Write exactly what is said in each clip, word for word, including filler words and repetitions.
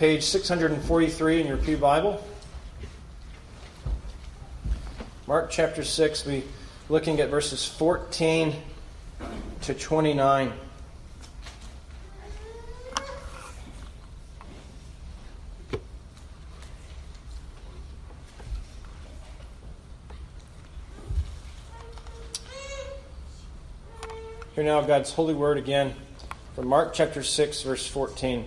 page six forty-three in your Pew Bible. Mark chapter six, we're looking at verses fourteen to twenty-nine. Hear now God's holy word again from Mark chapter six, verse fourteen.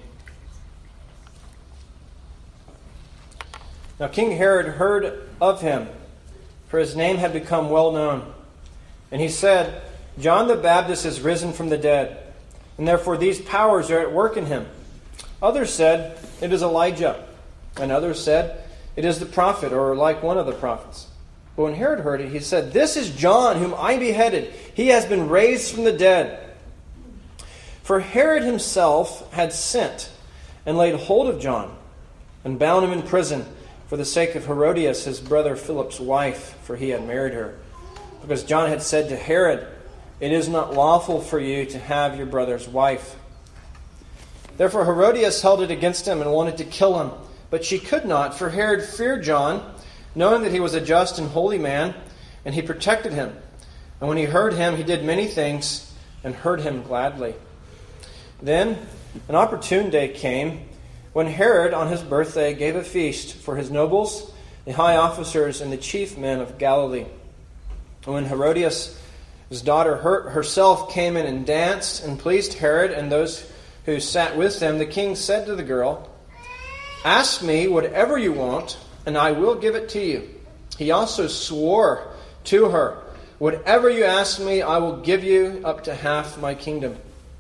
Now King Herod heard of him, for his name had become well known. And he said, John the Baptist is risen from the dead, and therefore these powers are at work in him. Others said, it is Elijah. And others said, it is the prophet, or like one of the prophets. But when Herod heard it, he said, this is John, whom I beheaded. He has been raised from the dead. For Herod himself had sent and laid hold of John and bound him in prison for the sake of Herodias, his brother Philip's wife, for he had married her. Because John had said to Herod, it is not lawful for you to have your brother's wife. Therefore Herodias held it against him and wanted to kill him. But she could not, for Herod feared John, knowing that he was a just and holy man, and he protected him. And when he heard him, he did many things and heard him gladly. Then an opportune day came when Herod, on his birthday, gave a feast for his nobles, the high officers, and the chief men of Galilee. And when Herodias, his daughter her, herself, came in and danced and pleased Herod and those who sat with them, the king said to the girl, ask me whatever you want, and I will give it to you. He also swore to her, whatever you ask me, I will give you up to half my kingdom.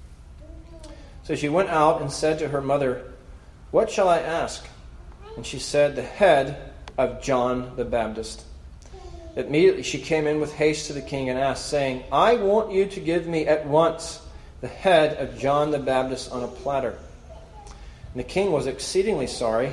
So she went out and said to her mother, what shall I ask? And she said, the head of John the Baptist. Immediately she came in with haste to the king and asked, saying, I want you to give me at once the head of John the Baptist on a platter. And the king was exceedingly sorry.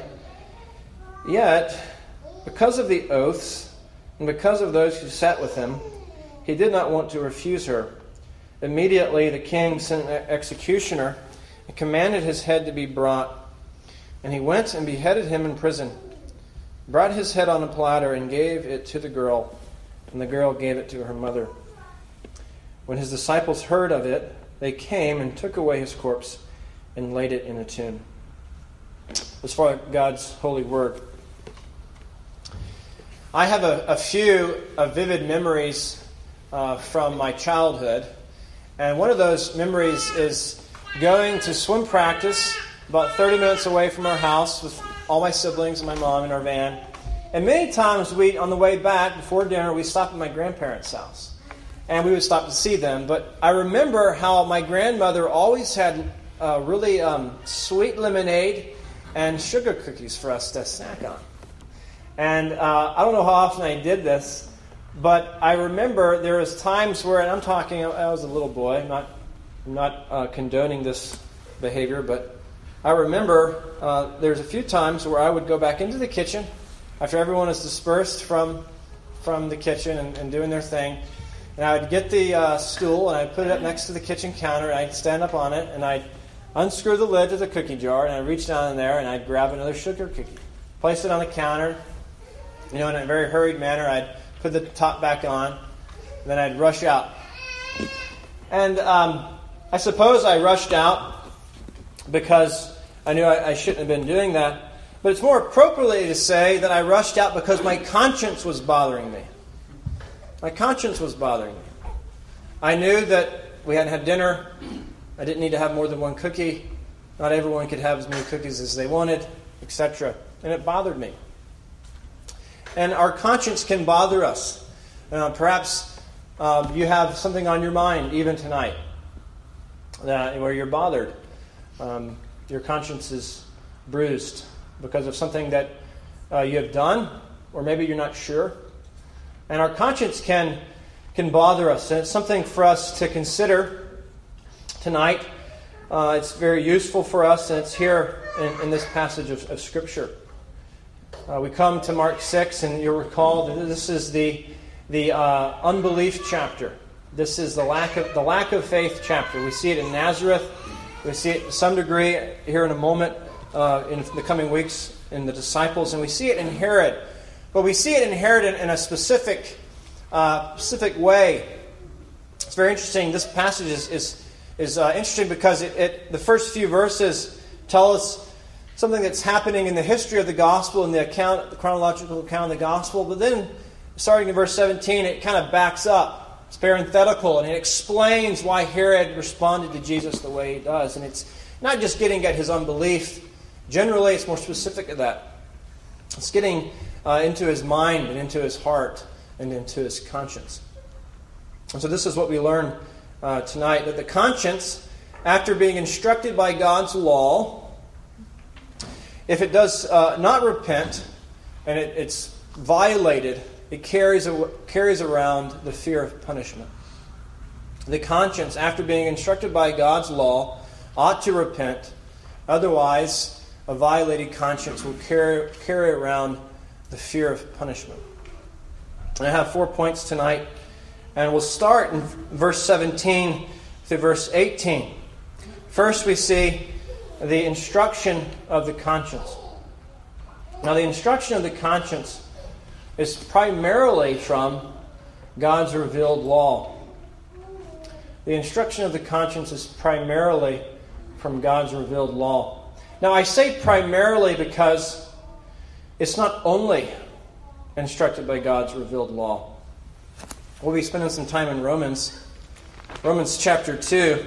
Yet, because of the oaths and because of those who sat with him, he did not want to refuse her. Immediately the king sent an executioner and commanded his head to be brought. And he went and beheaded him in prison, brought his head on a platter and gave it to the girl, and the girl gave it to her mother. When his disciples heard of it, they came and took away his corpse and laid it in a tomb. As far as God's holy word. I have a, a few uh, vivid memories uh, from my childhood. And one of those memories is going to swim practice about thirty minutes away from our house with all my siblings and my mom in our van. And many times we, on the way back before dinner, we stopped at my grandparents' house. And we would stop to see them. But I remember how my grandmother always had uh, really um, sweet lemonade and sugar cookies for us to snack on. And uh, I don't know how often I did this, but I remember there was times where, and I'm talking, I was a little boy, I'm not, I'm not uh, condoning this behavior, but I remember uh, there's a few times where I would go back into the kitchen after everyone is dispersed from from the kitchen and, and doing their thing, and I would get the uh, stool and I'd put it up next to the kitchen counter, and I'd stand up on it, and I'd unscrew the lid to the cookie jar, and I'd reach down in there and I'd grab another sugar cookie, place it on the counter. You know, in a very hurried manner, I'd put the top back on, and then I'd rush out. And um, I suppose I rushed out because I knew I, I shouldn't have been doing that. But it's more appropriately to say that I rushed out because my conscience was bothering me. My conscience was bothering me. I knew that we hadn't had dinner. I didn't need to have more than one cookie. Not everyone could have as many cookies as they wanted, et cetera. And it bothered me. And our conscience can bother us. Uh, perhaps uh, you have something on your mind even tonight that, where you're bothered. Um, your conscience is bruised because of something that uh, you have done, or maybe you're not sure. And our conscience can can bother us. And it's something for us to consider tonight. Uh, it's very useful for us, and it's here in, in this passage of, of Scripture. Uh, we come to Mark six, and you'll recall that this is the the uh, unbelief chapter. This is the lack of the lack of faith chapter. We see it in Nazareth. We see it to some degree here in a moment uh, in the coming weeks in the disciples, and we see it in Herod. But we see it in Herod in, in a specific, uh, specific way. It's very interesting. This passage is is, is uh, interesting because it, it the first few verses tell us something that's happening in the history of the gospel, in the account, the chronological account of the gospel. But then, starting in verse seventeen, it kind of backs up. It's parenthetical, and it explains why Herod responded to Jesus the way he does. And it's not just getting at his unbelief. Generally, it's more specific to that. It's getting uh, into his mind and into his heart and into his conscience. And so this is what we learn uh, tonight, that the conscience, after being instructed by God's law, if it does uh, not repent and it, it's violated, it carries, a, carries around the fear of punishment. The conscience, after being instructed by God's law, ought to repent. Otherwise, a violated conscience will carry, carry around the fear of punishment. And I have four points tonight. And we'll start in verse seventeen through verse eighteen. First, we see the instruction of the conscience. Now, the instruction of the conscience is primarily from God's revealed law. The instruction of the conscience is primarily from God's revealed law. Now, I say primarily because it's not only instructed by God's revealed law. We'll be spending some time in Romans. Romans chapter two,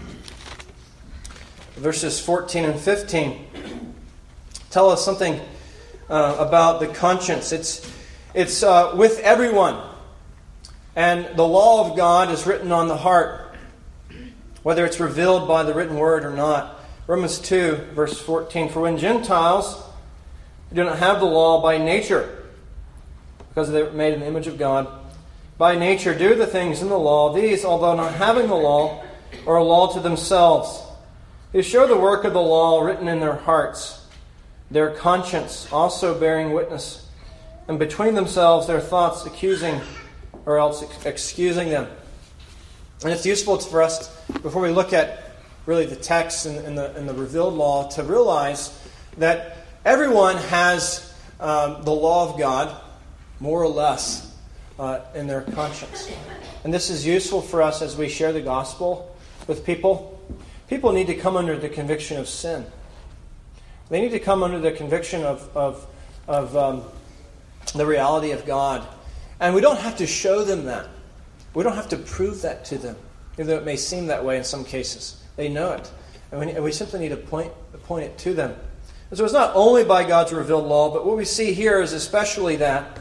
verses fourteen and fifteen tell us something uh, about the conscience. It's It's uh, with everyone. And the law of God is written on the heart, whether it's revealed by the written word or not. Romans two, verse fourteen. For when Gentiles do not have the law by nature, because they were made in the image of God, by nature do the things in the law, these, although not having the law, are a law to themselves. They show the work of the law written in their hearts, their conscience also bearing witness, and between themselves their thoughts accusing or else excusing them. And it's useful for us, before we look at really the text and, and, the, and the revealed law, to realize that everyone has um, the law of God, more or less, uh, in their conscience. And this is useful for us as we share the gospel with people. People need to come under the conviction of sin. They need to come under the conviction of, of, of um, the reality of God. And we don't have to show them that. We don't have to prove that to them, even though it may seem that way in some cases. They know it. And we, and we simply need to point, point it to them. And so it's not only by God's revealed law, but what we see here is especially that.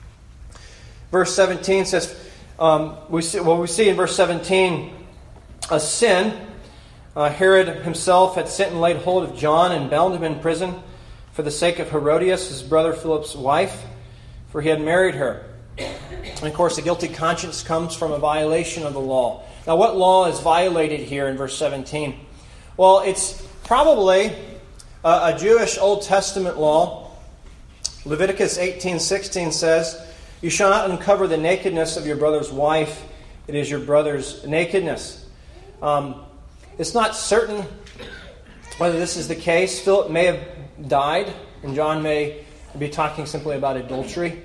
Verse seventeen says, um, we see, well, we see in verse seventeen a sin. Uh, Herod himself had sent and laid hold of John and bound him in prison for the sake of Herodias, his brother Philip's wife, for he had married her. And of course, the guilty conscience comes from a violation of the law. Now, what law is violated here in verse seventeen? Well, it's probably a, a Jewish Old Testament law. Leviticus eighteen sixteen says, "You shall not uncover the nakedness of your brother's wife. It is your brother's nakedness." Um, it's not certain whether this is the case. Philip may have died, and John may be talking simply about adultery.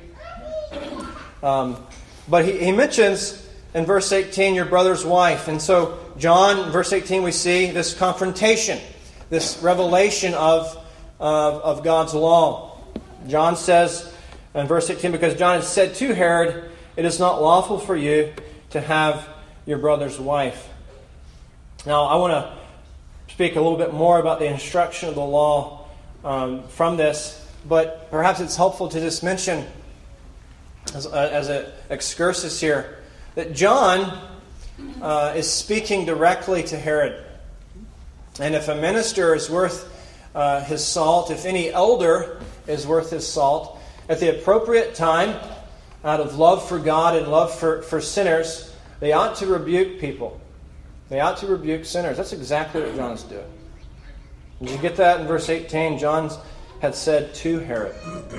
Um, but he, he mentions in verse eighteen your brother's wife. And so John, in verse eighteen, we see this confrontation, this revelation of, of, of God's law. John says in verse eighteen, because John had said to Herod, "It is not lawful for you to have your brother's wife." Now, I want to speak a little bit more about the instruction of the law um, from this, but perhaps it's helpful to just mention as, uh, as an excursus here that John uh, is speaking directly to Herod. And if a minister is worth uh, his salt, if any elder is worth his salt, at the appropriate time, out of love for God and love for, for sinners, they ought to rebuke people. They ought to rebuke sinners. That's exactly what John is doing. Did you get that in verse eighteen? John had said to Herod.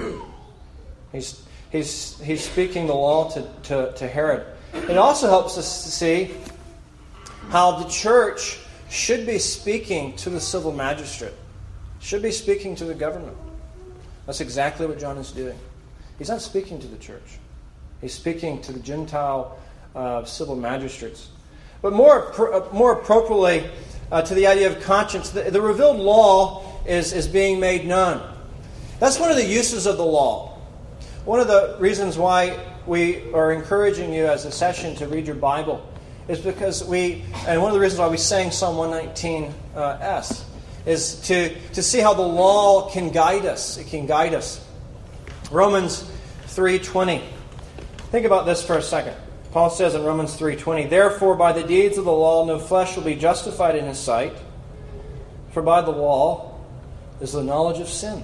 He's he's he's speaking the law to, to, to Herod. It also helps us to see how the church should be speaking to the civil magistrate. Should be speaking to the government. That's exactly what John is doing. He's not speaking to the church. He's speaking to the Gentile uh, civil magistrates. But more, more appropriately uh, to the idea of conscience, the, the revealed law is, is being made known. That's one of the uses of the law. One of the reasons why we are encouraging you as a session to read your Bible is because we, and one of the reasons why we sang Psalm one nineteen S, is to, to see how the law can guide us. It can guide us. Romans three twenty. Think about this for a second. Paul says in Romans three twenty, "Therefore by the deeds of the law no flesh will be justified in his sight, for by the law is the knowledge of sin."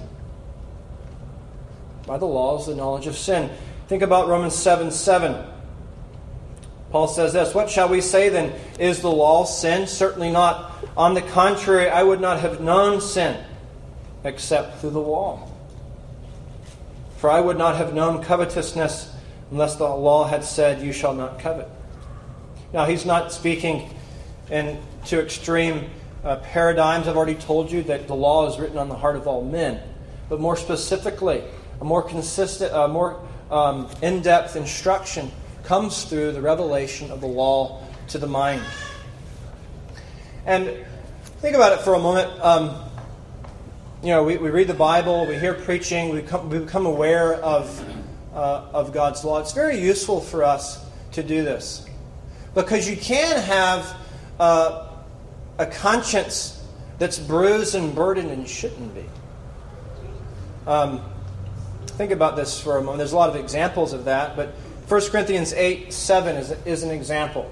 By the law is the knowledge of sin. Think about Romans seven seven. Paul says this, "What shall we say then? Is the law sin? Certainly not. On the contrary, I would not have known sin except through the law. For I would not have known covetousness unless the law had said, 'You shall not covet.'" Now, he's not speaking in to extreme uh, paradigms. I've already told you that the law is written on the heart of all men. But more specifically, a more consistent, a more um, in-depth instruction comes through the revelation of the law to the mind. And think about it for a moment. Um, you know, we, we read the Bible, we hear preaching, we, come, we become aware of uh, of God's law. It's very useful for us to do this, because you can have uh, a conscience that's bruised and burdened and shouldn't be. Um, think about this for a moment. There's a lot of examples of that, but First Corinthians eight seven is, is an example.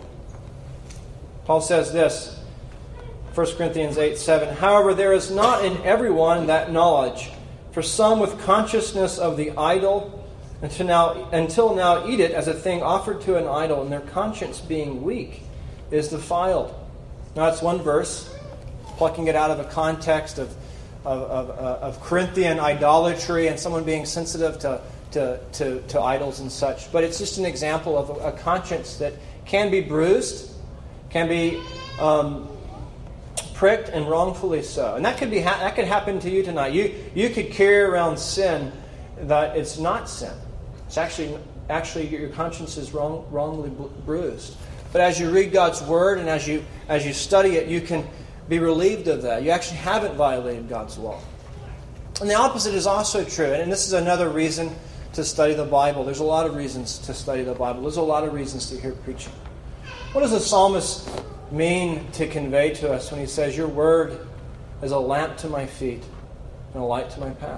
Paul says this, First Corinthians eight seven, "However, there is not in everyone that knowledge. For some with consciousness of the idol until now, until now eat it as a thing offered to an idol, and their conscience being weak is defiled." Now that's one verse, plucking it out of a context of, of, of, of Corinthian idolatry and someone being sensitive to To, to, to idols and such. But it's just an example of a, a conscience that can be bruised, can be um, pricked, and wrongfully so. And that could be ha- that could happen to you tonight. You you could carry around sin that it's not sin. It's actually actually your conscience is wrong, wrongly bruised. But as you read God's Word and as you as you study it, you can be relieved of that. You actually haven't violated God's law. And the opposite is also true. And this is another reason to study the Bible. There's a lot of reasons to study the Bible. There's a lot of reasons to hear preaching. What does the psalmist mean to convey to us when he says, "Your word is a lamp to my feet and a light to my path"?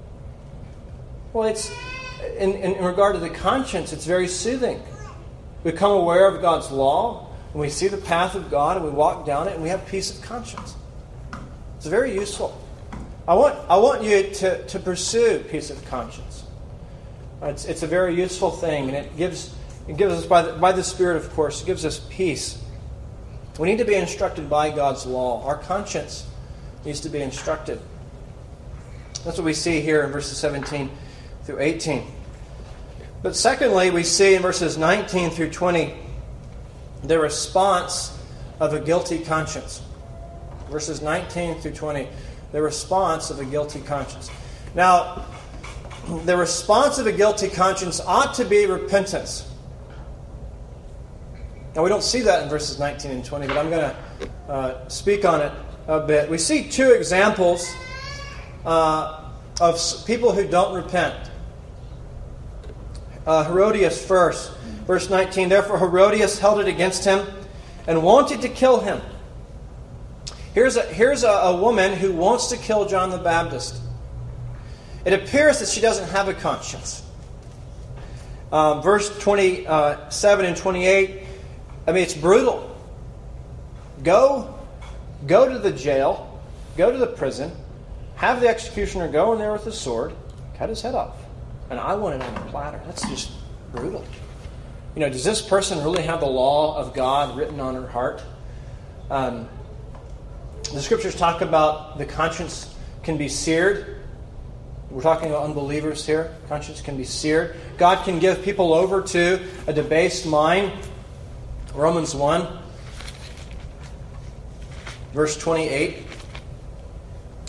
Well, it's in, in regard to the conscience, it's very soothing. We become aware of God's law, and we see the path of God, and we walk down it, and we have peace of conscience. It's very useful. I want I want you to, to pursue peace of conscience. It's, it's a very useful thing, and it gives it gives us, by the, by the Spirit, of course, it gives us peace. We need to be instructed by God's law. Our conscience needs to be instructed. That's what we see here in verses seventeen through eighteen. But secondly, we see in verses nineteen through twenty the response of a guilty conscience. Verses nineteen through twenty, the response of a guilty conscience. Now, the response of a guilty conscience ought to be repentance. Now, we don't see that in verses nineteen and twenty, but I'm going to uh, speak on it a bit. We see two examples uh, of people who don't repent. Uh, Herodias first, verse nineteen. "Therefore Herodias held it against him and wanted to kill him." Here's a, here's a, a woman who wants to kill John the Baptist. It appears that she doesn't have a conscience. Um, verse twenty-seven and twenty-eight, I mean, it's brutal. Go, go to the jail, go to the prison, have the executioner go in there with a sword, cut his head off. And I want it on a platter. That's just brutal. You know, does this person really have the law of God written on her heart? Um, the Scriptures talk about the conscience can be seared. We're talking about unbelievers here. Conscience can be seared. God can give people over to a debased mind. Romans one, verse twenty-eight.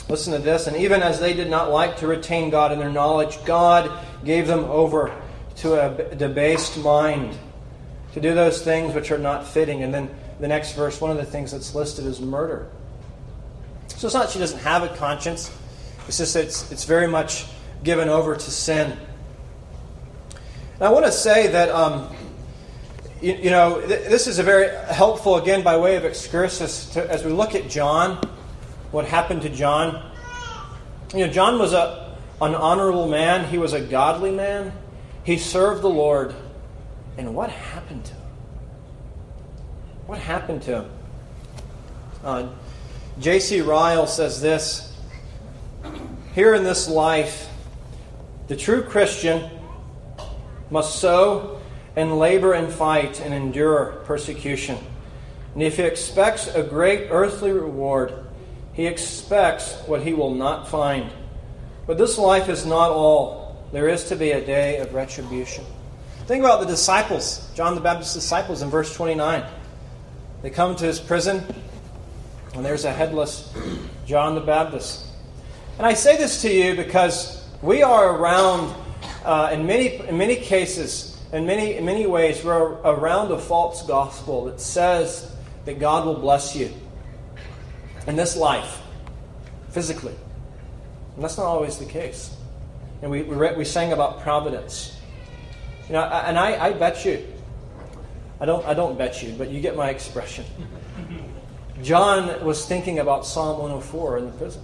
Listen to this. And even as they did not like to retain God in their knowledge, God gave them over to a debased mind to do those things which are not fitting. And then the next verse, one of the things that's listed is murder. So it's not that she doesn't have a conscience. It's just that it's, it's very much given over to sin. And I want to say that, um, you, you know, th- this is a very helpful, again, by way of excursus, to, as we look at John, what happened to John. You know, John was a, an honorable man. He was a godly man. He served the Lord. And what happened to him? What happened to him? Uh, J C Ryle says this: here in this life, the true Christian must sow and labor and fight and endure persecution. And if he expects a great earthly reward, he expects what he will not find. But this life is not all. There is to be a day of retribution. Think about the disciples, John the Baptist's disciples in verse twenty-nine. They come to his prison, and there's a headless John the Baptist. And I say this to you because we are around, uh, in many in many cases, in many in many ways, we're around a false gospel that says that God will bless you in this life, physically. And that's not always the case. And we we, read, we sang about providence. You know, and I, I bet you, I don't I don't bet you, but you get my expression. John was thinking about Psalm one oh four in the prison.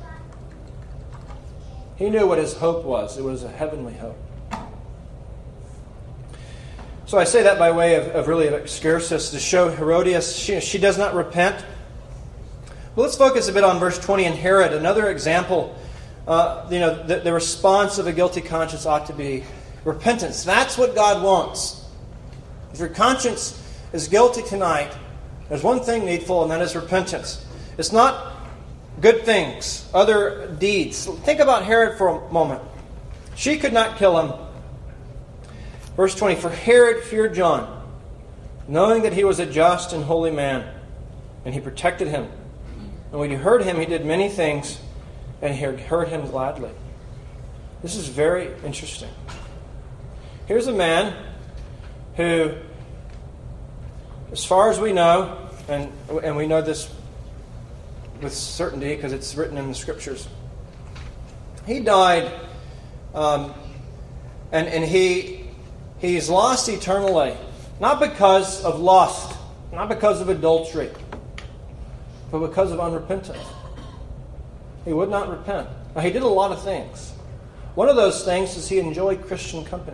He knew what his hope was. It was a heavenly hope. So I say that by way of, of really of excursus to show Herodias, she, she does not repent. But let's focus a bit on verse twenty in Herod. Another example, uh, you know, the, the response of a guilty conscience ought to be repentance. That's what God wants. If your conscience is guilty tonight, there's one thing needful, and that is repentance. It's not good things, other deeds. Think about Herod for a moment. She could not kill him. Verse twenty, for Herod feared John, knowing that he was a just and holy man, and he protected him. And when he heard him, he did many things, and he heard him gladly. This is very interesting. Here's a man who, as far as we know, and, and we know this with certainty because it's written in the Scriptures, he died, um, and, and he he's lost eternally, not because of lust, not because of adultery, but because of unrepentance. He would not repent. Now, he did a lot of things. One of those things is he enjoyed Christian company.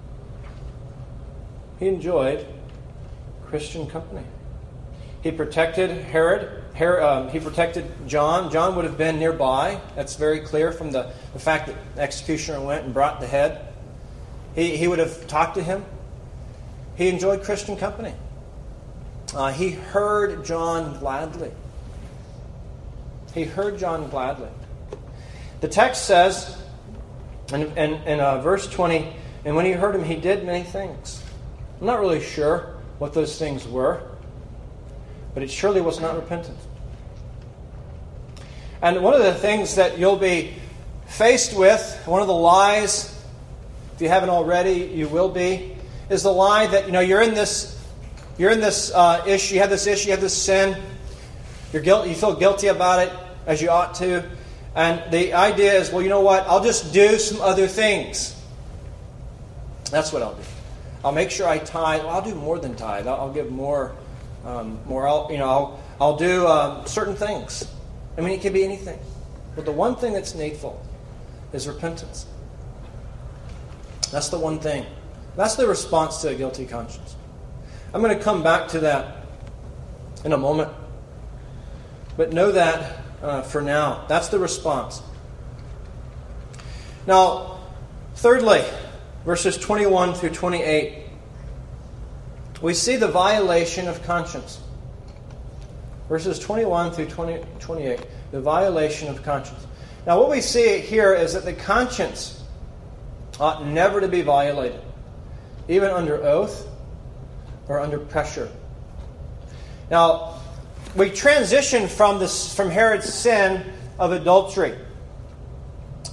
He enjoyed Christian company. He protected Herod. Herod um, he protected John. John would have been nearby. That's very clear from the, the fact that the executioner went and brought the head. He, he would have talked to him. He enjoyed Christian company. Uh, he heard John gladly. He heard John gladly. The text says, in, in, in uh, verse twenty, and when he heard him, he did many things. I'm not really sure what those things were, but it surely was not repentance. And one of the things that you'll be faced with, one of the lies, if you haven't already, you will be, is the lie that, you know, you're in this, you're in this uh, issue, you have this issue, you have this sin, you're guilty, you feel guilty about it, as you ought to, and the idea is, well, you know what, I'll just do some other things. That's what I'll do. I'll make sure I tithe. Well, I'll do more than tithe. I'll, I'll give more, um, more. I'll, you know, I'll, I'll do um, certain things. I mean, it could be anything. But the one thing that's needful is repentance. That's the one thing. That's the response to a guilty conscience. I'm going to come back to that in a moment. But know that uh, for now. That's the response. Now, thirdly, verses twenty-one through twenty-eight, we see the violation of conscience. Verses twenty-one through twenty, twenty-eight, the violation of conscience. Now, what we see here is that the conscience ought never to be violated, even under oath or under pressure. Now, we transition from this from Herod's sin of adultery.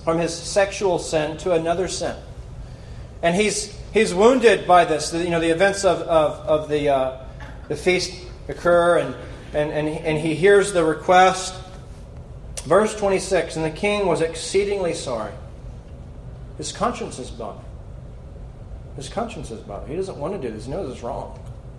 from his sexual sin to another sin. And he's he's wounded by this. The, you know, the events of, of, of the uh, the feast occur, and, and, and, and he hears the request. Verse twenty-six, and the king was exceedingly sorry. His conscience is bothered. His conscience is bothered. He doesn't want to do this. He knows it's wrong.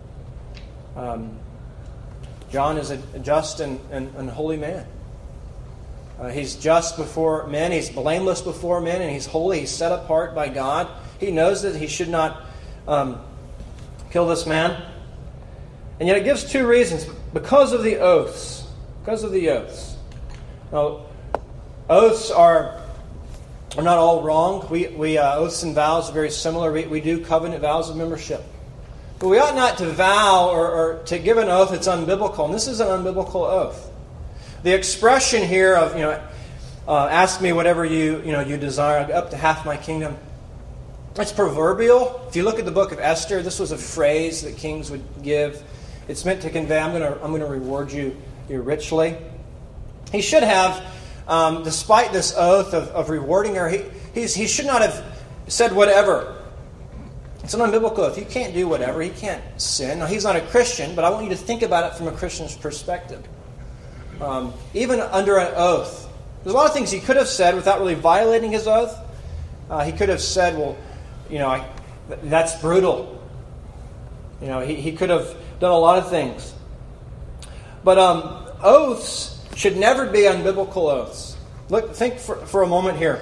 Um, John is a just and, and, and holy man. Uh, he's just before men. He's blameless before men, and he's holy. He's set apart by God. He knows that he should not um, kill this man. And yet it gives two reasons. Because of the oaths. Because of the oaths. Now, oaths are, are not all wrong. We, we uh, oaths and vows are very similar. We, we do covenant vows of membership. But we ought not to vow or, or to give an oath that's unbiblical. And this is an unbiblical oath. The expression here of, you know, uh, ask me whatever you, you know, you desire, up to half my kingdom. It's proverbial. If you look at the book of Esther, this was a phrase that kings would give. It's meant to convey, I'm going to I'm going to reward you, you richly. He should have, um, despite this oath of, of rewarding her, he, he's, he should not have said whatever. It's an unbiblical oath. You can't do whatever. He can't sin. Now, he's not a Christian, but I want you to think about it from a Christian's perspective. Um, even under an oath. There's a lot of things he could have said without really violating his oath. Uh, he could have said, well, you know, I, that's brutal. You know, he, he could have done a lot of things. But um, oaths should never be unbiblical oaths. Look, think for, for a moment here.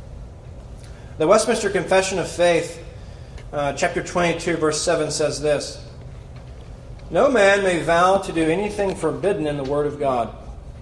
The Westminster Confession of Faith, uh, chapter twenty-two, verse seven says this. No man may vow to do anything forbidden in the Word of God,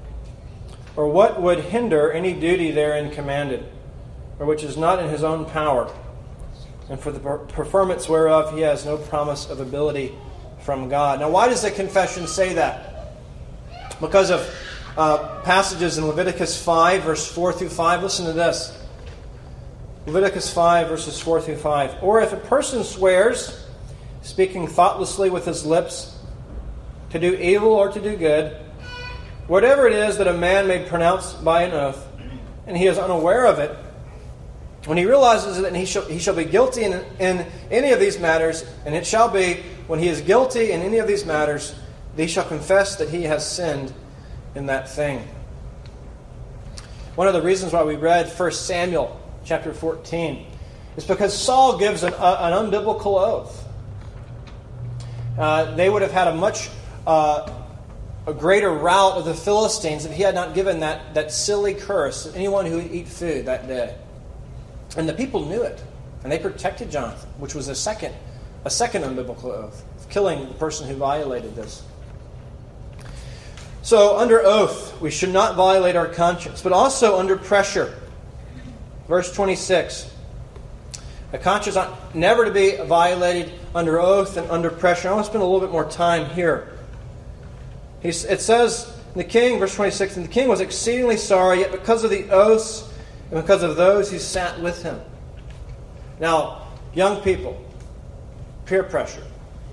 or what would hinder any duty therein commanded, or which is not in his own power, and for the performance whereof he has no promise of ability from God. Now, why does the confession say that? Because of uh, passages in Leviticus five, verse four through five. Listen to this. Leviticus five, verses four through five. Or if a person swears, speaking thoughtlessly with his lips, to do evil or to do good, whatever it is that a man may pronounce by an oath, and he is unaware of it, when he realizes it, and he shall, he shall be guilty in, in any of these matters, and it shall be, when he is guilty in any of these matters, he shall confess that he has sinned in that thing. One of the reasons why we read First Samuel chapter fourteen is because Saul gives an, uh, an unbiblical oath. Uh, they would have had a much uh, a greater rout of the Philistines if he had not given that, that silly curse to anyone who would eat food that day. And the people knew it, and they protected Jonathan, which was a second, a second unbiblical oath, killing the person who violated this. So, under oath, we should not violate our conscience, but also under pressure. Verse twenty-six. A conscience ought never to be violated under oath and under pressure. I want to spend a little bit more time here. He's, it says, the king, verse twenty-six, and the king was exceedingly sorry, yet because of the oaths and because of those who sat with him. Now, young people, peer pressure.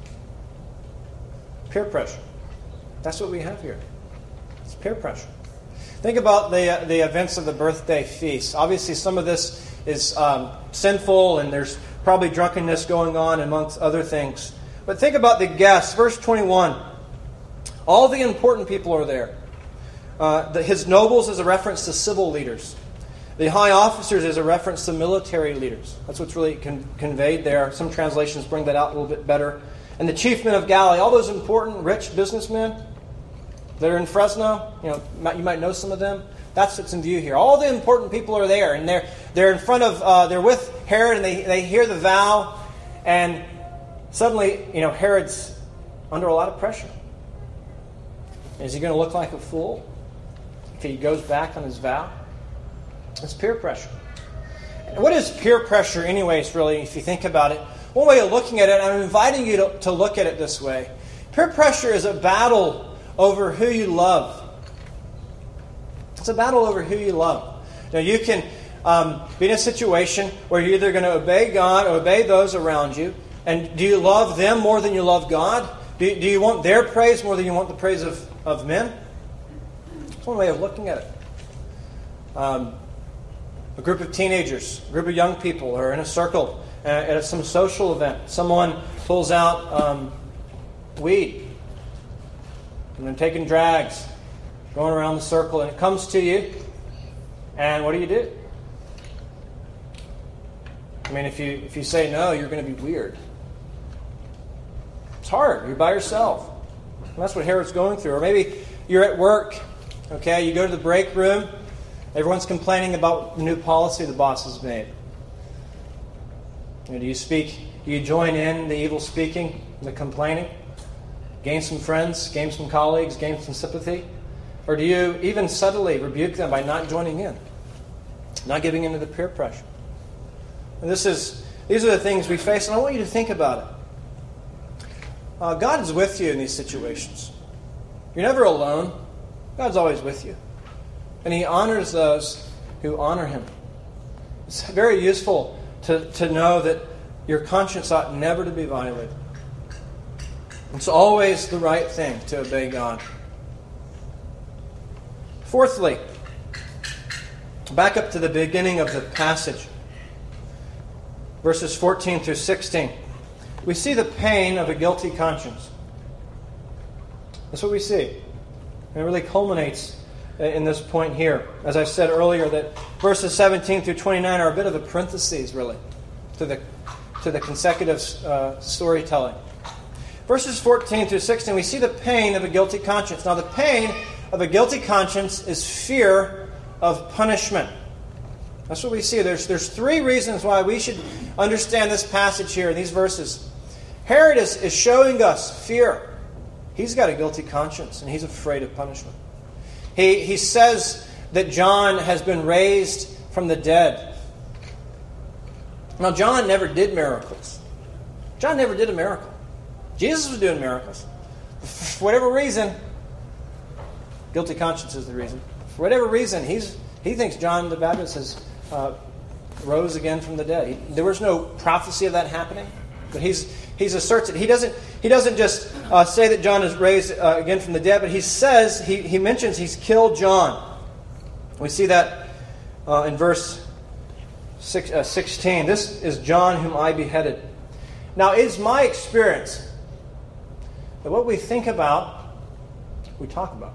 Peer pressure. That's what we have here. It's peer pressure. Think about the uh, the events of the birthday feast. Obviously, some of this is um, sinful, and there's probably drunkenness going on amongst other things. But think about the guests. Verse twenty-one. All the important people are there. Uh, the, his nobles is a reference to civil leaders. The high officers is a reference to military leaders. That's what's really con- conveyed there. Some translations bring that out a little bit better. And the chief men of Galilee, all those important, rich businessmen that are in Fresno, you know, you might know some of them. That's what's in view here. All the important people are there, and they're they're in front of, uh, they're with Herod, and they, they hear the vow, and suddenly, you know, Herod's under a lot of pressure. Is he going to look like a fool if he goes back on his vow? It's peer pressure. What is peer pressure anyways, really, if you think about it? One way of looking at it, I'm inviting you to, to look at it this way. Peer pressure is a battle over who you love. It's a battle over who you love. Now, you can um, be in a situation where you're either going to obey God or obey those around you. And do you love them more than you love God? Do, do you want their praise more than you want the praise of, of men? That's one way of looking at it. Um, a group of teenagers, a group of young people are in a circle uh, at some social event. Someone pulls out um, weed and then taking drags, going around the circle, and it comes to you. And what do you do? I mean, if you if you say no, you're going to be weird. It's hard. You're by yourself. And that's what Herod's going through. Or maybe you're at work. Okay, you go to the break room. Everyone's complaining about the new policy the boss has made. You know, do you speak? Do you join in the evil speaking, the complaining? Gain some friends, gain some colleagues, gain some sympathy? Or do you even subtly rebuke them by not joining in? Not giving in to the peer pressure? And this is these are the things we face, and I want you to think about it. Uh, God is with you in these situations. You're never alone. God's always with you. And He honors those who honor Him. It's very useful to, to know that your conscience ought never to be violated. It's always the right thing to obey God. Fourthly, back up to the beginning of the passage, verses fourteen through sixteen. We see the pain of a guilty conscience. That's what we see. And it really culminates in this point here. As I said earlier, that verses seventeen through twenty-nine are a bit of a parenthesis, really, to the to the consecutive uh, storytelling. Verses fourteen through sixteen, we see the pain of a guilty conscience. Now, the pain of a guilty conscience is fear of punishment. That's what we see. There's, there's three reasons why we should understand this passage here in these verses. Herod is, is showing us fear. He's got a guilty conscience, and he's afraid of punishment. He, he says that John has been raised from the dead. Now, John never did miracles. John never did a miracle. Jesus was doing miracles. For whatever reason, guilty conscience is the reason. For whatever reason, he's he thinks John the Baptist has uh, rose again from the dead. He, there was no prophecy of that happening, but he's he's asserts it. He doesn't he doesn't just uh, say that John is raised uh, again from the dead, but he says he he mentions he's killed John. We see that uh, in verse six, uh, sixteen. This is John whom I beheaded. Now, it's my experience that what we think about, we talk about.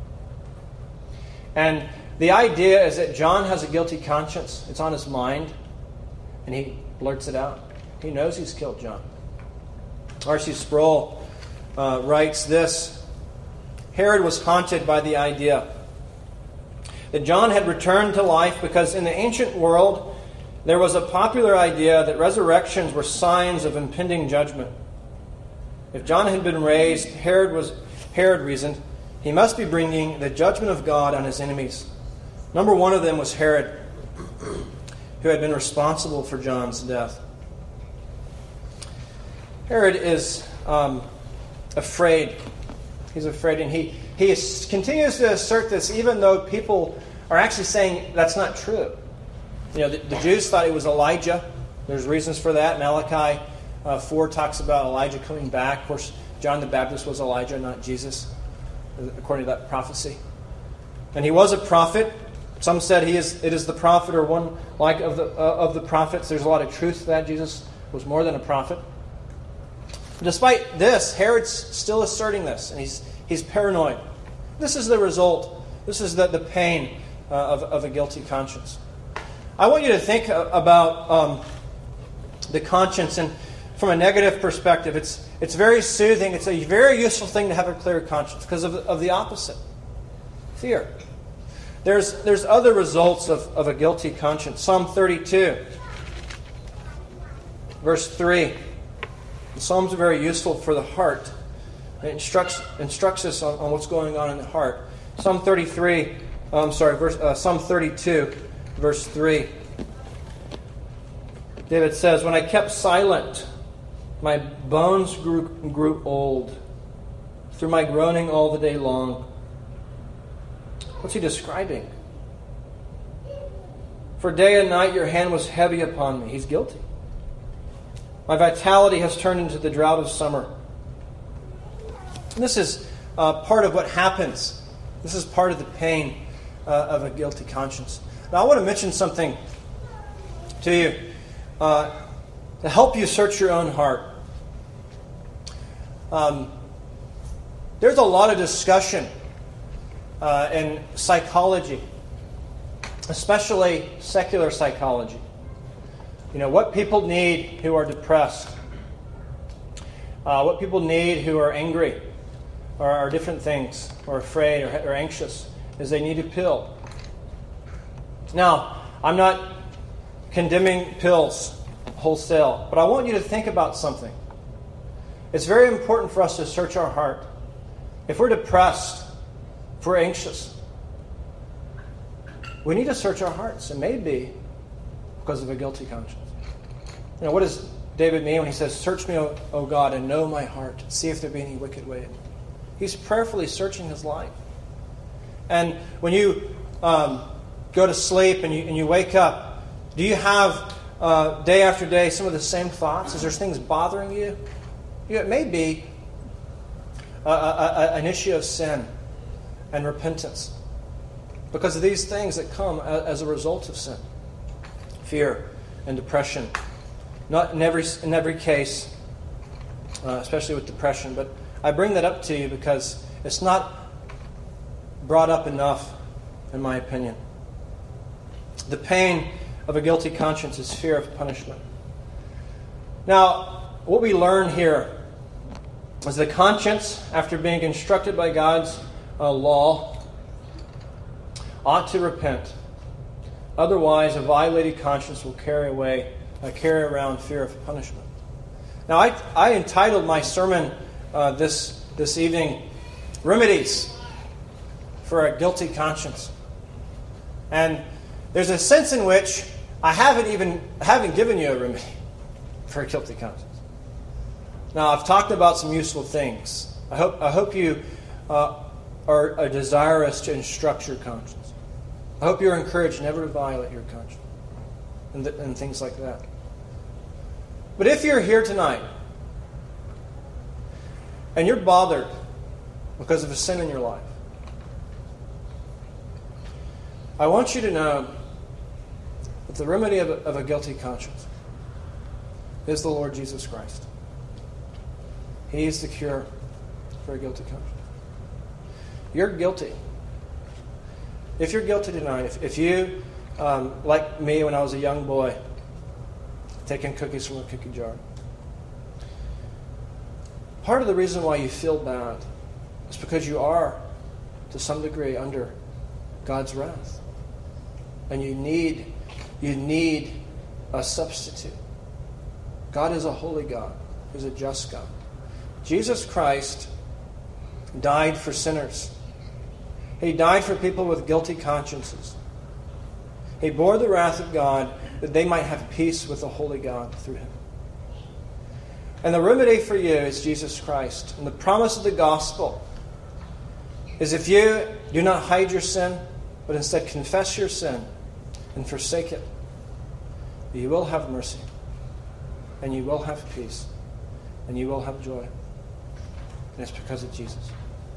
And the idea is that John has a guilty conscience. It's on his mind. And he blurts it out. He knows he's killed John. R C Sproul uh, writes this. Herod was haunted by the idea that John had returned to life because in the ancient world there was a popular idea that resurrections were signs of impending judgment. If John had been raised, Herod was Herod reasoned, he must be bringing the judgment of God on his enemies. Number one of them was Herod, who had been responsible for John's death. Herod is um, afraid. He's afraid, and he, he is, continues to assert this even though people are actually saying that's not true. You know, the, the Jews thought it was Elijah. There's reasons for that. Malachi uh, four talks about Elijah coming back. Of course, John the Baptist was Elijah, not Jesus, according to that prophecy. And he was a prophet. Some said he is. It is the prophet or one like of the uh, of the prophets. There's a lot of truth to that. Jesus was more than a prophet. Despite this, Herod's still asserting this, and he's he's paranoid. This is the result. This is the, the pain uh, of, of a guilty conscience. I want you to think about um, the conscience, and from a negative perspective, it's it's very soothing. It's a very useful thing to have a clear conscience because of, of the opposite, fear. There's there's other results of, of a guilty conscience. Psalm thirty-two, verse three. The Psalms are very useful for the heart. It instructs instructs us on, on what's going on in the heart. Psalm thirty-three, oh, I'm sorry, verse, uh, Psalm thirty-two, verse three. David says, "When I kept silent, my bones grew grew old through my groaning all the day long." What's he describing? For day and night your hand was heavy upon me. He's guilty. My vitality has turned into the drought of summer. And this is uh, part of what happens. This is part of the pain uh, of a guilty conscience. Now, I want to mention something to you uh, to help you search your own heart. Um, there's a lot of discussion uh, in psychology, especially secular psychology. You know, what people need who are depressed, uh, what people need who are angry, or are different things, or afraid, or, or anxious, is they need a pill. Now, I'm not condemning pills wholesale, but I want you to think about something. It's very important for us to search our heart. If we're depressed, if we're anxious, we need to search our hearts. It may be because of a guilty conscience. You know, what does David mean when he says, "Search me, O, o God, and know my heart. See if there be any wicked way in me"? He's prayerfully searching his life. And when you um, go to sleep and you, and you wake up, do you have uh, day after day some of the same thoughts? Is there things bothering you? You know, it may be a, a, a, an issue of sin and repentance because of these things that come as a result of sin. Fear and depression. Not in every in every case, uh, especially with depression, but I bring that up to you because it's not brought up enough, in my opinion. The pain of a guilty conscience is fear of punishment. Now, what we learn here is the conscience, after being instructed by God's uh, law, ought to repent. Otherwise, a violated conscience will carry away, uh, carry around fear of punishment. Now, I, I entitled my sermon uh, this this evening, "Remedies for a Guilty Conscience," and there's a sense in which I haven't even haven't given you a remedy for a guilty conscience. Now, I've talked about some useful things. I hope I hope you uh, are, are desirous to instruct your conscience. I hope you're encouraged never to violate your conscience and, th- and things like that. But if you're here tonight and you're bothered because of a sin in your life, I want you to know that the remedy of a, of a guilty conscience is the Lord Jesus Christ. He is the cure for a guilty conscience. You're guilty. If you're guilty tonight, if, if you, um, like me when I was a young boy, taking cookies from a cookie jar, part of the reason why you feel bad is because you are, to some degree, under God's wrath. And you need, you need a substitute. God is a holy God. He's a just God. Jesus Christ died for sinners. He died for people with guilty consciences. He bore the wrath of God that they might have peace with the holy God through him. And the remedy for you is Jesus Christ. And the promise of the gospel is if you do not hide your sin, but instead confess your sin and forsake it, you will have mercy, and you will have peace, and you will have joy. And it's because of Jesus.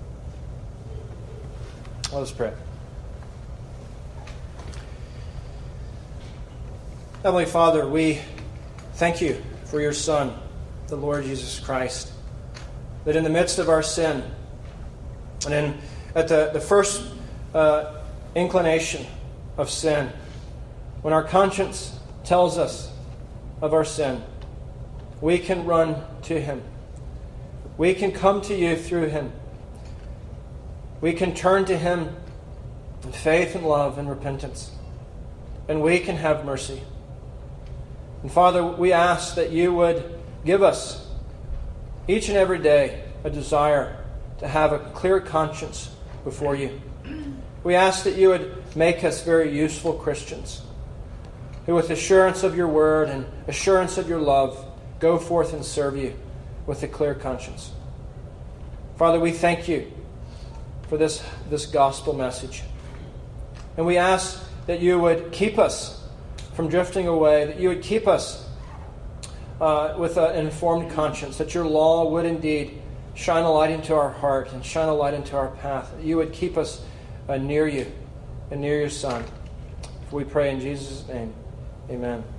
Let us pray. Heavenly Father, we thank you for your Son, the Lord Jesus Christ, that in the midst of our sin, and in at the, the first uh, inclination of sin, when our conscience tells us of our sin, we can run to him. We can come to you through him. We can turn to him in faith and love and repentance. And we can have mercy. And Father, we ask that you would give us each and every day a desire to have a clear conscience before you. We ask that you would make us very useful Christians who with assurance of your word and assurance of your love go forth and serve you with a clear conscience. Father, we thank you for this, this gospel message. And we ask that you would keep us from drifting away, that you would keep us uh, with an informed conscience, that your law would indeed shine a light into our heart and shine a light into our path, that you would keep us uh, near you and near your Son. For we pray in Jesus' name. Amen.